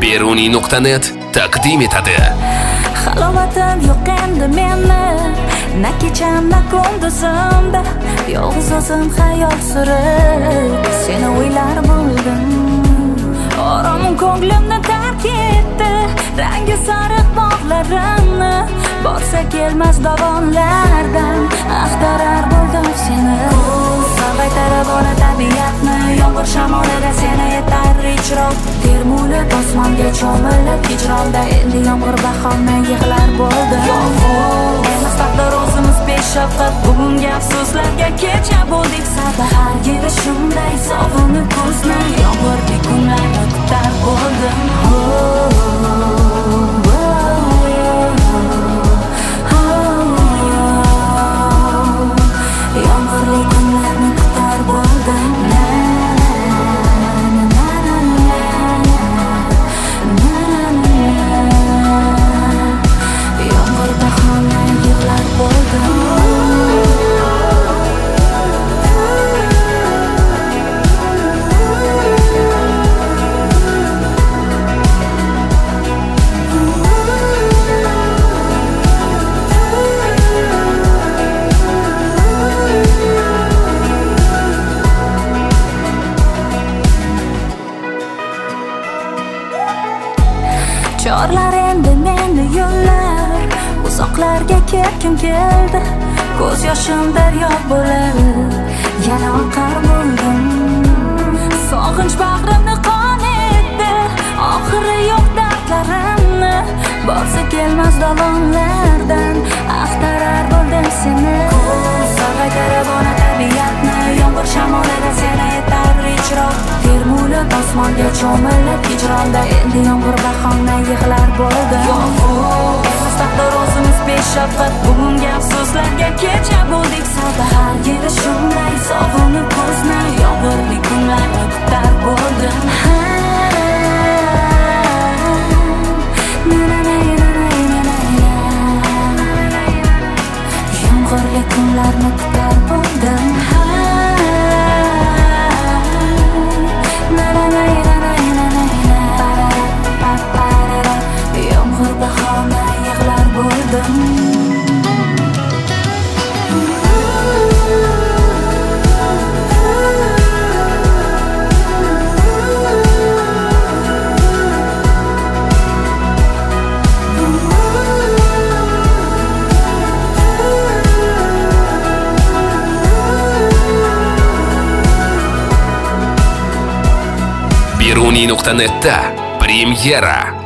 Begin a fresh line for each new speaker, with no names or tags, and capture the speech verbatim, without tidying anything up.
beruniy nuqta net taqdim etadi.
Halovatim yo'q endi meni, na kecham na kunduzimda, yolg'iz o'zim xayol surib seni o'ylar bo'ldim. Oromim ko'nglimni tark etdi, rangi sariq bog'larimni borsa kelmas dovonlardan axtarar bo'ldim seni. Sog'aytirib ona tabiatni, yomg'ir shamolida seni yetar ijrob, termulib osmonga cho'milib hijronda endi yomg'ir bahorni yig'lar bo'ldi. Emas taqdir o'zimiz peshafqat, bugungi afsuslarga kecha bo'ldik sabr. Har yili shunday sog'inib ko'zni, yomg'irli kunlarni kutar bo'ldim. Yomg'irli kunlarni kutar bo'ldim. Yomg'ir bahorni yig'lar bo'ldim. Chorlar endi meni yo'llar, uzoqlarga ketkim keldi, ko'z yoshim daryo bo'lib yana oqar bo'ldim. Sog'inch bag'rimni qon etdi, oxiri yo'q dardlarimni borsa kelmas dovonlardan axtarar bo'ldim seni. Sog'aytirib ona tabiatni, yomg'ir shamolida seni yetar ijrob, termulib osmonga cho'milib hijronda endi yomg'ir bahorni yig'lar bo'ldi. Emas taqdir o'zimiz peshafqat, bugungi afsuslarga kecha bo'ldik sabr. Har yili shunday sog'inib ko'zni, yomg'irli kunlarni kutar bo'ldim. Yomg'irli kunlarni kutar bo'ldim. Yomg'ir bahorni yig'lar bo'ldim.
beruniy nuqta netda premyera.